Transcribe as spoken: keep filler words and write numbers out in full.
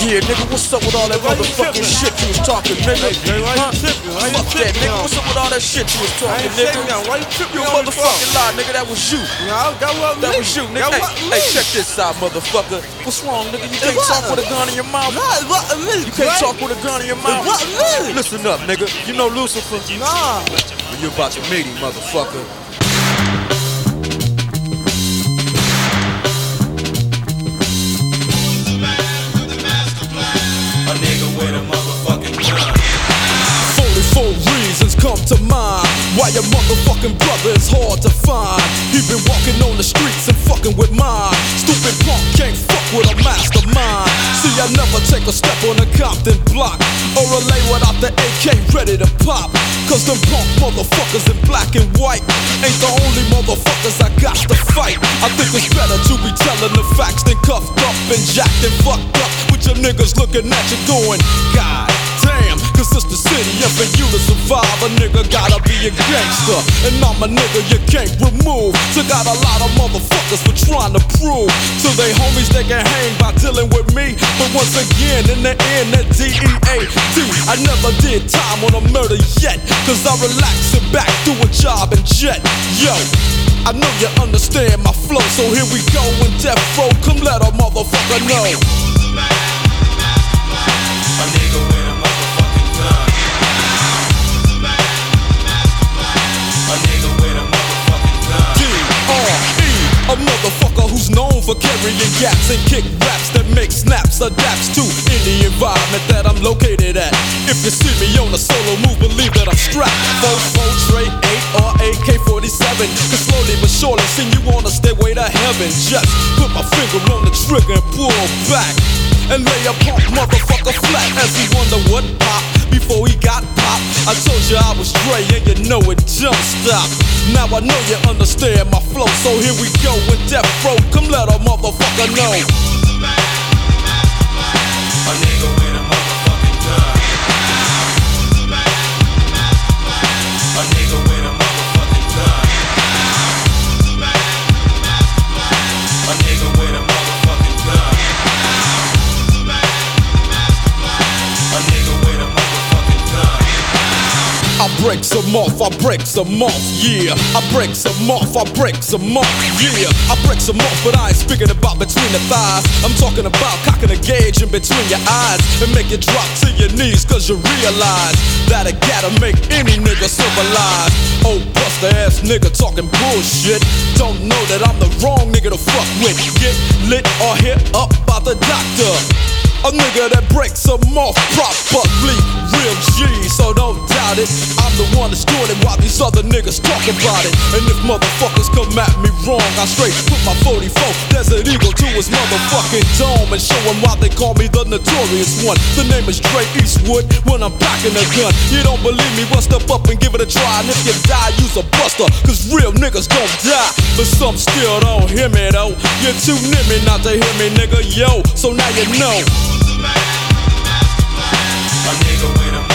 Yeah, nigga, what's up with all that motherfucking shit you was talking, nigga? Huh? Fuck that, nigga. What's up with all that shit you was talking, nigga? You a motherfucking lie, nigga. That was you. That was you, nigga. Hey, hey, check this out, motherfucker. What's wrong, nigga? You can't talk with a gun in your mouth. You can't talk with a gun in your mouth. Listen up, nigga. You know Lucifer? Nah. You about to meet him, motherfucker. Four reasons come to mind why your motherfucking brother is hard to find. He been walking on the streets and fucking with mine. Stupid punk can't fuck with a mastermind. See, I never take a step on a Compton block or a lay without the A K ready to pop. Cause them punk motherfuckers in black and white ain't the only motherfuckers I got to fight. I think it's better to be telling the facts than cuffed up and jacked and fucked up with your niggas looking at you going, God damn, cause it's the city and for you to survive a nigga gotta be a gangster. And I'm a nigga you can't remove. So got a lot of motherfuckers for trying to prove to they homies they can hang by dealing with me. But once again in the end that D E A D I never did time on a murder yet. Cause I relax and back do a job and jet. Yo, I know you understand my flow, so here we go in death row. Come let a motherfucker know. A nigga with a motherfucking gun. A nigga with a motherfucking gun. D R E, a motherfucker who's known for carrying gaps and kick raps that make snaps, adapts to any environment that I'm located at. If you see me on a solo move, believe that I'm strapped. four four tray eight or A K forty-seven. Cause slowly but surely send you on a stairway to heaven. Just put my finger on the trigger and pull back and lay a punk motherfucker flat as he wonder what pop before he got popped. I told you I was Dre and you know it don't stop. Now I know you understand my flow, so here we go with death row. Come let a motherfucker know. A nigga with a motherfucking gun. A nigga with a motherfucking gun. A nigga with a motherfucking gun. A nigga with a motherfucking gun. I break some off, I break some off, yeah. I break some off, I break some off, yeah. I break some off, but I ain't speaking about between the thighs. I'm talking about cocking a gauge in between your eyes and make you drop to your knees cause you realize that it gotta make any nigga civilized. Oh, buster ass nigga talking bullshit. Don't know that I'm the wrong nigga to fuck with. Get lit or hit up by the doctor. A nigga that breaks them off properly, real G, so don't doubt it. I'm the one that's doing it while these other niggas talk about it. And if motherfuckers come at me wrong, I straight put my forty-four Desert Eagle to his motherfucking dome and show him why they call me the notorious one. The name is Dre Eastwood when I'm packing a gun. You don't believe me? Well, step up and give it a try. And if you die, use a buster, cause real niggas don't die. But some still don't hear me though. You're too near me not to hear me, nigga, yo. So now you know. A nigga with a